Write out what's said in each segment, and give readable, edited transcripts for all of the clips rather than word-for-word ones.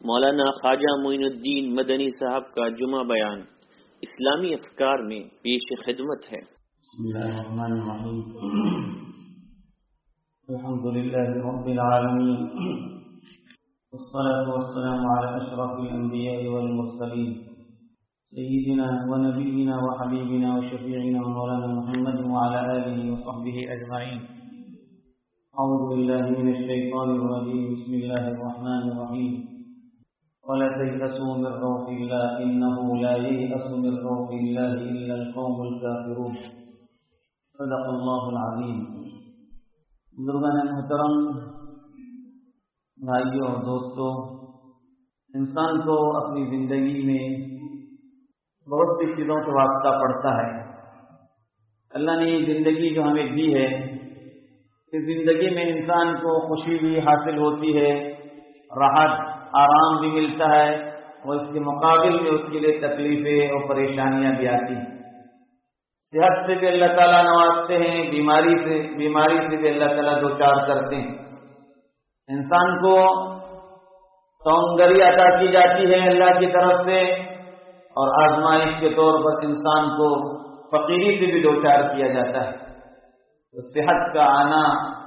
مولانا خواجہ معین الدین مدنی صاحب کا جمعہ بیان اسلامی افکار میں پیش خدمت ہے۔ بسم اللہ الرحمن الرحیم، الحمد للہ رب العالمین، والصلاة والسلام على اشرف الانبیاء والمرسلین، سیدنا ونبینا وحبیبنا وشفیعنا مولانا محمد وعلى آلہ وصحبہ اجمعین۔ اعوذ باللہ من الشیطان الرجیم، بسم اللہ الرحمن الرحیم۔ ولا تيأسوا من روح الله إنه لا ييأس من روح الله إلا القوم الكافرون۔ صدق اللہ العظیم۔ بزرگان محترم، بھائیوں اور دوستوں، انسان کو اپنی زندگی میں بہت سی چیزوں سے واسطہ پڑتا ہے۔ اللہ نے یہ زندگی جو ہمیں دی ہے، اس زندگی میں انسان کو خوشی بھی حاصل ہوتی ہے، راحت آرام بھی ملتا ہے، اور اس کے مقابل میں اس کے لیے تکلیفیں اور پریشانیاں بھی آتی ہیں۔ صحت سے بھی اللہ تعالیٰ نوازتے ہیں، بیماری سے بھی اللہ تعالیٰ دو چار کرتے ہیں۔ انسان کو سونگری عطا کی جاتی ہے اللہ کی طرف سے، اور آزمائش کے طور پر انسان کو فقیری سے بھی دو چار کیا جاتا ہے۔ تو صحت کا آنا،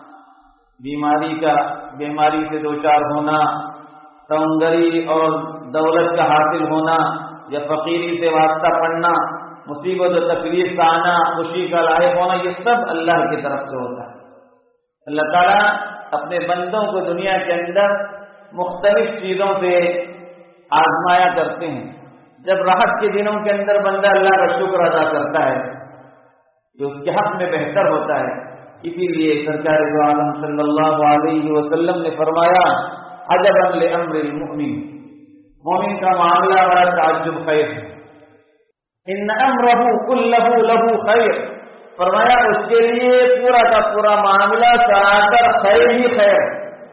بیماری سے دو چار ہونا، سونگری اور دولت کا حاصل ہونا یا فقیری سے واسطہ پڑنا، مصیبت و تکلیف کا آنا، خوشی کا لاحق ہونا، یہ سب اللہ کی طرف سے ہوتا ہے۔ اللہ تعالیٰ اپنے بندوں کو دنیا کے اندر مختلف چیزوں سے آزمایا کرتے ہیں۔ جب راحت کے دنوں کے اندر بندہ اللہ کا شکر ادا کرتا ہے جو اس کے حق میں بہتر ہوتا ہے۔ اسی لیے سرکار دو عالم صلی اللہ علیہ وسلم نے فرمایا، عجبا لامر المؤمن، مومن کا معاملہ بڑا تعجب خیر ہے۔ ان امرہ کلہ لہ خیر، فرمایا اس کے لیے پورا کا پورا معاملہ سراسر خیر ہی خیر۔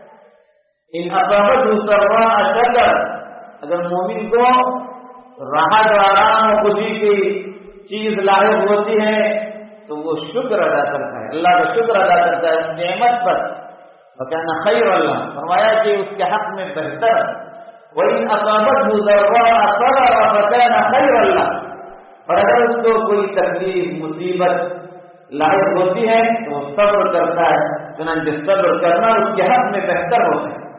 ان اصابتہ سراء شکر، اگر مومن کو راحت آرام اور خوشی کی چیز لاحق ہوتی ہے تو وہ شکر ادا کرتا ہے، اللہ کا شکر ادا کرتا ہے اس نعمت پر، فکان خیر اللہ، فرمایا کہ اس کے حق میں بہتر۔ وَإِنْ أَصَابَتْهُ ضَرَّاءُ صَبَرَ فَكَانَ خَيْرًا لَهُ، اور اگر اس کو کوئی تکلیف مصیبت لاحق ہوتی ہے تو وہ صبر کرتا ہے، چنانچہ صبر کرنا اس کے حق میں بہتر ہوتا ہے۔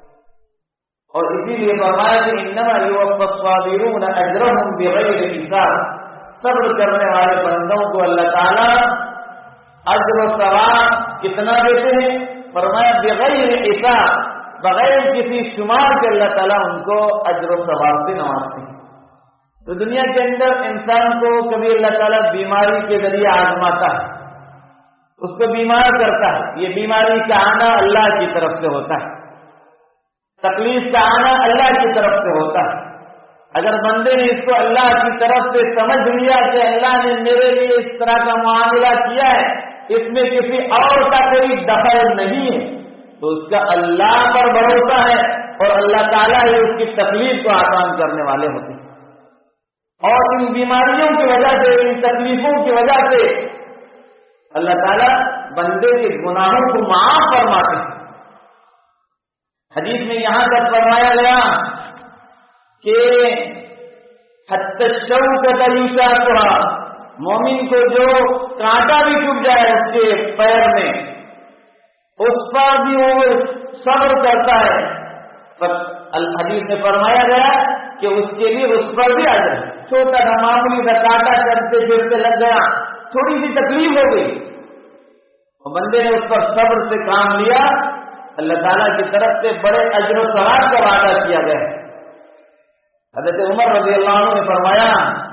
اور اسی لیے فرمایا کہ إِنَّمَا يُوَفَّى الصَّابِرُونَ أَجْرَهُمْ بِغَيْرِ حِسَابٍ، صبر کرنے والے بندوں کو اللہ تعالیٰ اجر و ثواب کتنا دیتے ہیں؟ فرمایا بغیر حساب، بغیر کسی شمار کے اللہ تعالیٰ ان کو اجر و ثواب سے نوازتے ہیں۔ تو دنیا کے اندر انسان کو کبھی اللہ تعالیٰ بیماری کے ذریعے آزماتا ہے، اس کو بیمار کرتا ہے، یہ بیماری کا آنا اللہ کی طرف سے ہوتا ہے، تکلیف کا آنا اللہ کی طرف سے ہوتا ہے۔ اگر بندے نے اس کو اللہ کی طرف سے سمجھ لیا کہ اللہ نے میرے لیے اس طرح کا معاملہ کیا ہے، اس میں کسی اور کا کوئی دخل نہیں ہے، تو اس کا اللہ پر بھروسہ ہے، اور اللہ تعالیٰ ہی اس کی تکلیف کو آسان کرنے والے ہوتے ہیں۔ اور ان بیماریوں کی وجہ سے، ان تکلیفوں کی وجہ سے اللہ تعالیٰ بندے کے گناہوں کو معاف فرماتے ہیں۔ حدیث میں یہاں تک فرمایا گیا کہ حتی الشوکۃ یشاقھا، مومن کو جو کانٹا بھی چبھ جائے اس کے پیر میں، اس پر بھی وہ صبر کرتا ہے۔ الحدیث میں فرمایا گیا کہ اس کے لیے اس پر بھی آ جائے، چھوٹا سا معمولی سا کانٹا چلتے پھرتے لگ گیا، تھوڑی سی تکلیف ہو گئی، اور بندے نے اس پر صبر سے کام لیا، اللہ تعالیٰ کی طرف سے بڑے اجر و ثواب کا وعدہ کیا گیا۔ حضرت عمر رضی اللہ عنہ نے فرمایا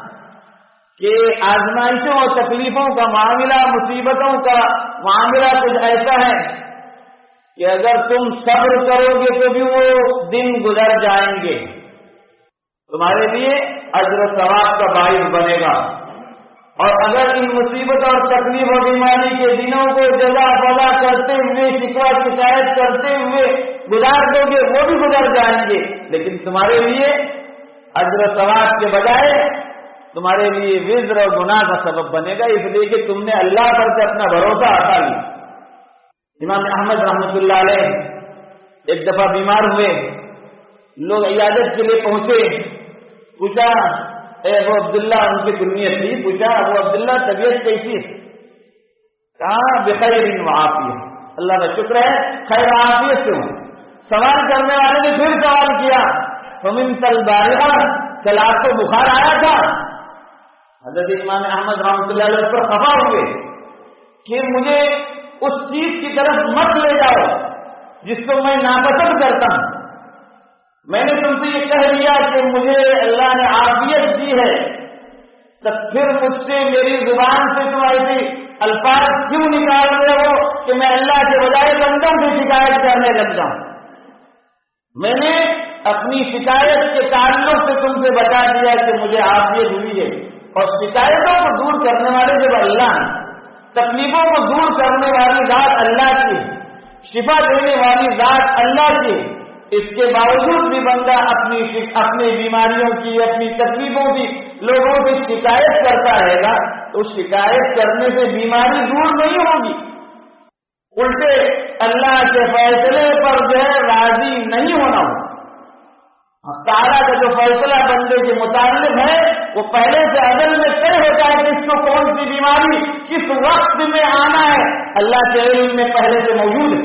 کہ آزمائشوں اور تکلیفوں کا معاملہ، مصیبتوں کا معاملہ کچھ ایسا ہے کہ اگر تم صبر کرو گے تو بھی وہ دن گزر جائیں گے، تمہارے لیے اجر و ثواب کا باعث بنے گا، اور اگر ان مصیبت اور تکلیف اور بیماری کے دنوں کو جزا فضا کرتے ہوئے، شکوہ شکایت کرتے ہوئے گزار دو گے، وہ بھی گزر جائیں گے، لیکن تمہارے لیے اجر و ثواب کے بجائے تمہارے لیے وزر اور گناہ کا سبب بنے گا، اس لیے کہ تم نے اللہ پر سے اپنا بھروسہ ہٹا لیا۔ امام احمد رحمۃ اللہ علیہ ایک دفعہ بیمار ہوئے لوگ عیادت کے لیے پہنچے، پوچھا اے ابو عبداللہ، ان کی کنیت تھی، پوچھا ابو عبداللہ طبیعت کیسی ہے؟ کہا بخیر وعافیہ، اللہ کا شکر ہے خیر عافیت سے ہوں۔ سوال کرنے والے نے پھر سوال کیا فمن البارحہ، کل آپ کو بخار آیا تھا؟ حضرت امام احمد رحمۃ اللہ علیہ پر خفا ہوئے کہ مجھے اس چیز کی طرف مت لے جاؤ جس کو میں ناپسند کرتا ہوں، میں نے تم سے یہ کہہ دیا کہ مجھے اللہ نے عافیت دی ہے، تب پھر مجھ سے میری زبان سے تم ایسے الفاظ کیوں نکال رہے ہو کہ میں اللہ کے بجائے بندوں سے شکایت کرنے لگ جاؤں؟ میں نے اپنی شکایت کے تعلق سے تم سے بتا دیا کہ مجھے عافیت ہوئی ہے، اور شکایتوں کو دور کرنے والے جب اللہ، تکلیفوں کو دور کرنے والی ذات اللہ کی، شفا دینے والی ذات اللہ کی، اس کے باوجود بھی بندہ اپنی بیماریوں کی، اپنی تکلیفوں کی لوگوں کی شکایت کرتا رہے گا تو شکایت کرنے سے بیماری دور نہیں ہوگی، الٹے اللہ کے فیصلے پر جو ہے راضی نہیں ہونا ہوگا۔ تعالیٰ کا جو فیصلہ بندے کے متعلق ہے وہ پہلے سے ازل میں طے ہوتا ہے کہ اس کو کون سی بیماری کس وقت میں آنا ہے، اللہ کے علم میں پہلے سے موجود ہے۔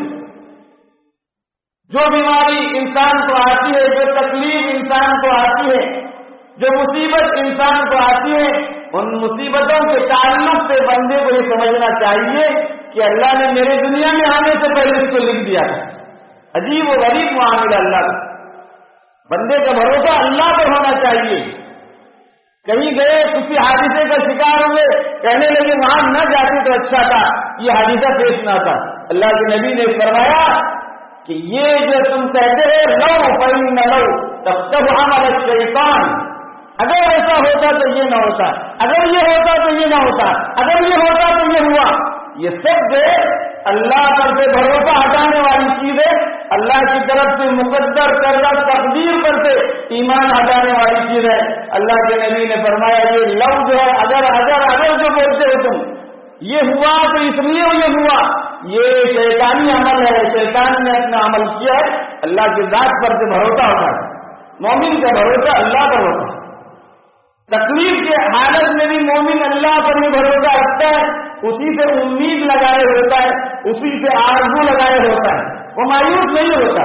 جو بیماری انسان کو آتی ہے، جو تکلیف انسان کو آتی ہے، جو مصیبت انسان کو آتی ہے، ان مصیبتوں کے تعلق سے بندے کو یہ سمجھنا چاہیے کہ اللہ نے میرے دنیا میں آنے سے پہلے اس کو لکھ دیا ہے۔ عجیب و غریب معاملہ اللہ کا، بندے کا بھروسہ اللہ پر ہونا چاہیے۔ کہیں گئے کسی حادثے کا شکار ہوئے، کہنے لگے وہاں نہ جاتے تو اچھا تھا، یہ حادثہ پیش نہ تھا، اللہ کے نبی نے فرمایا کہ یہ جو تم کہتے ہیں لو فإن لو تب عمل الشیطان، اگر ایسا ہوتا تو یہ نہ ہوتا، اگر یہ ہوتا تو یہ نہ ہوتا، اگر یہ ہوتا تو یہ ہوا، یہ سب جو اللہ پر سے بھروسہ ہٹانے والی چیز ہے، اللہ کی طرف سے مقدر کردہ تقدیر پر سے ایمان ہٹانے والی چیز ہے۔ اللہ کے نبی نے فرمایا یہ لو جو ہے اگر جو بولتے ہو تم، یہ ہوا تو اس لیے یہ ہوا، یہ شیطانی عمل ہے، شیطان نے اپنا عمل کیا ہے۔ اللہ کی ذات پر سے بھروسہ ہوتا ہے، مومن کا بھروسہ اللہ پر ہوتا ہے۔ تکلیف کے حالت میں بھی مومن اللہ پر بھی بھروسہ رکھتا ہے، اسی سے امید لگائے ہوتا ہے، اسی سے آرزو لگائے ہوتا ہے، وہ مایوس نہیں ہوتا۔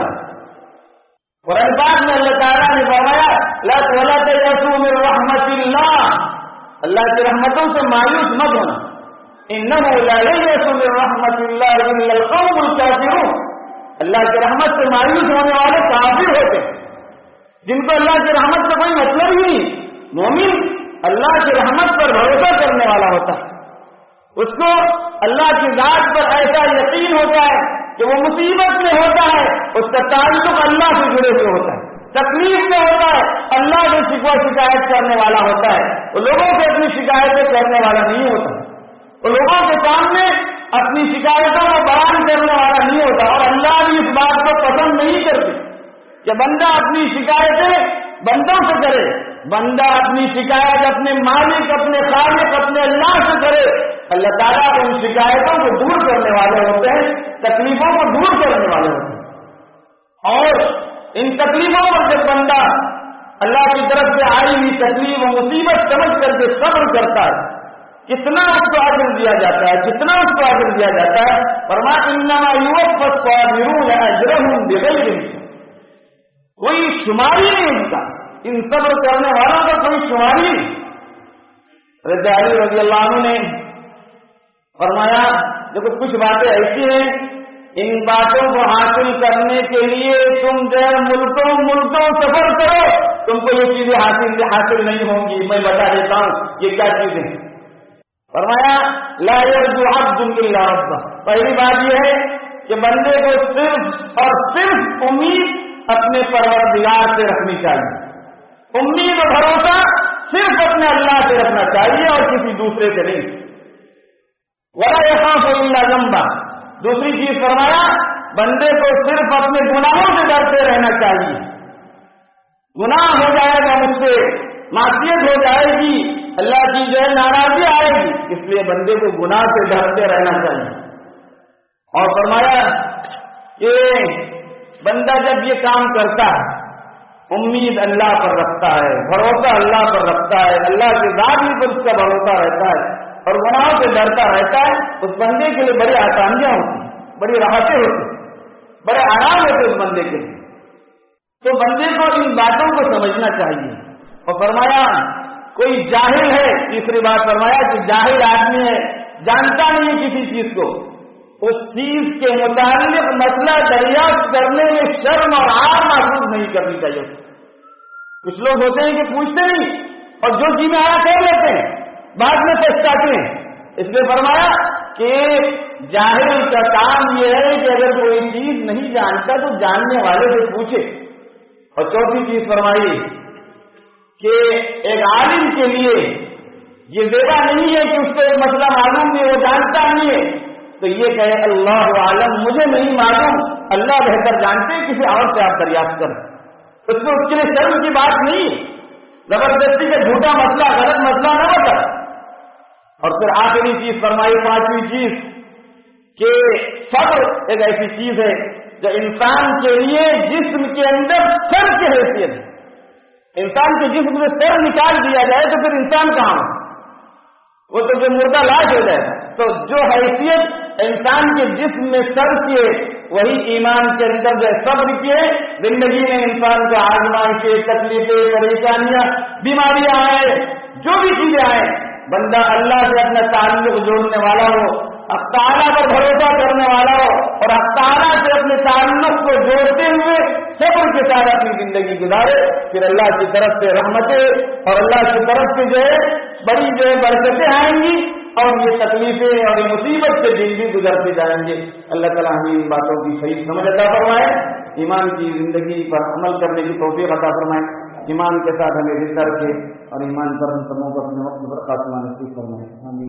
قرآن پاک میں اللہ تعالیٰ نے فرمایا لا تیأسوا من رحمت اللہ، اللہ کی رحمتوں سے مایوس مت ہونا، انہ لا ییأس من رحمت اللہ الا القوم الکافرون، اللہ کی رحمت سے مایوس ہونے والے کافر ہوتے ہیں، جن کو اللہ کی رحمت سے کوئی مطلب ہی نہیں۔ مومن اللہ کی رحمت پر بھروسہ کرنے والا ہوتا ہے، اس کو اللہ کی ذات پر ایسا یقین ہوتا ہے کہ وہ مصیبت میں ہوتا ہے اس کا تعلق اللہ سے جڑے ہوئے ہوتا ہے، تکلیف میں ہوتا ہے اللہ سے شکوہ شکایت کرنے والا ہوتا ہے، وہ لوگوں سے اپنی شکایتیں کرنے والا نہیں ہوتا، وہ لوگوں کے سامنے اپنی شکایتوں کو بیان کرنے والا نہیں ہوتا، اور اللہ بھی اس بات کو پسند نہیں کرتے کہ بندہ اپنی شکایتیں بندوں سے کرے، بندہ اپنی شکایت اپنے مالک، اپنے خالق، اپنے اللہ سے کرے۔ اللہ تعالیٰ ان شکایتوں کو دور کرنے والے ہوتے ہیں، تکلیفوں کو دور کرنے والے ہوتے ہیں، اور ان تکلیفوں پر جب بندہ اللہ کی طرف سے آئی ہوئی تکلیف و مصیبت سمجھ کر کے صبر کرتا ہے، کتنا اس کو اجر دیا جاتا ہے، کتنا اس کو اجر دیا جاتا ہے۔ فرمایا انما یوفى الصابرون اجرهم بغیر حساب، کوئی شماری نہیں ان کا، ان صبر کرنے والوں کا کوئی شماری نہیں۔ حضرت علی رضی اللہ عنہ نے فرمایا دیکھو کچھ باتیں ایسی ہیں، ان باتوں کو حاصل کرنے کے لیے تم جو ملکوں سفر کرو، تم کو یہ چیزیں حاصل نہیں ہوں گی۔ میں بتا دیتا ہوں یہ کیا چیزیں۔ فرمایا لا يرجو عبد الا ربہ، پہلی بات یہ ہے کہ بندے کو صرف اور صرف امید اپنے پروردگار سے رکھنی چاہیے، امید و بھروسہ صرف اپنے اللہ سے رکھنا چاہیے اور کسی دوسرے سے نہیں۔ ولا يخاف الا ذنبا، دوسری چیز فرمایا بندے کو صرف اپنے گناہوں سے ڈرتے رہنا چاہیے، گناہ ہو جائے گا مجھ سے، معصیت ہو جائے گی، اللہ کی جو ہے ناراضی آئے گی، اس لیے بندے کو گناہ سے ڈرتے رہنا چاہیے۔ اور فرمایا کہ بندہ جب یہ کام کرتا ہے امید اللہ پر رکھتا ہے، بھروسہ اللہ پر رکھتا ہے، اللہ کے ذات ہی پر اس کا بھروسہ رہتا ہے اور گناہوں سے ڈرتا رہتا ہے، اس بندے کے لیے بڑی آسانیاں ہوتی ہیں، بڑی راحتیں ہوتی ہیں، بڑے آرام ہوتے اس بندے کے لیے۔ تو بندے کو ان باتوں کو سمجھنا چاہیے۔ اور فرمایا کوئی جاہل ہے، تیسری بات فرمایا کہ جاہل آدمی ہے، جانتا نہیں ہے کسی چیز کو، اس چیز کے متعلق مسئلہ دریافت کرنے میں شرم اور عار محسوس نہیں کرنی چاہیے۔ کچھ لوگ ہوتے ہیں کہ پوچھتے نہیں اور جو جی میں آیا کر لیتے ہیں، بعد میں پچھتاتے ہیں۔ اس لیے فرمایا کہ جاہل کا کام یہ ہے کہ اگر کوئی چیز نہیں جانتا تو جاننے والے سے پوچھے۔ اور چوتھی چیز فرمائی کہ ایک عالم کے لیے یہ زیبا نہیں ہے کہ اس کو ایک مسئلہ معلوم نہیں، وہ جانتا نہیں ہے تو یہ کہے اللہ عالم، مجھے نہیں معلوم، اللہ بہتر جانتے، کسی اور سے آپ دریافت کریں۔ اس میں اس کے لیے شرم کی بات نہیں، زبردستی کا جھوٹا مسئلہ، غلط مسئلہ نہ بتا۔ اور پھر آخری چیز فرمائی، پانچویں چیز کہ صبر ایک ایسی چیز ہے جو انسان کے لیے جسم کے اندر سر کی حیثیت ہے۔ انسان کے جسم سے سر نکال دیا جائے تو پھر انسان کہاں ہے؟ وہ تو جو مردہ لاش ہو جائے۔ تو جو حیثیت انسان کے جسم میں سر کی ہے وہی ایمان کے اندر جو صبر کی ہے۔ زندگی میں انسان کو آزمائشیں، تکلیفیں، پریشانیاں، بیماریاں آئے، جو بھی چیزیں آئے، بندہ اللہ سے اپنا تعلق جوڑنے والا ہو، حق تعالیٰ پر بھروسہ کرنے والا ہو اور حق تعالیٰ سے اپنے تعلق کو جوڑتے ہوئے صبر کے ساتھ اپنی زندگی گزارے، پھر اللہ کی طرف سے رحمتیں اور اللہ کی طرف سے جو ہے بڑی جو ہے برکتیں آئیں گی اور یہ تکلیفیں اور یہ مصیبت سے دن بھی گزرتے جائیں گے۔ اللہ تعالیٰ ہمیں ان باتوں کی صحیح سمجھ عطا فرمائے، ایمان کی زندگی پر عمل کرنے کی توفیق عطا فرمائے، ایمان کے ساتھ ہمیں زندہ رکھے اور ایمان پر ہم سبوں کو اپنے وقت پر خاتمہ نصیب فرمائے۔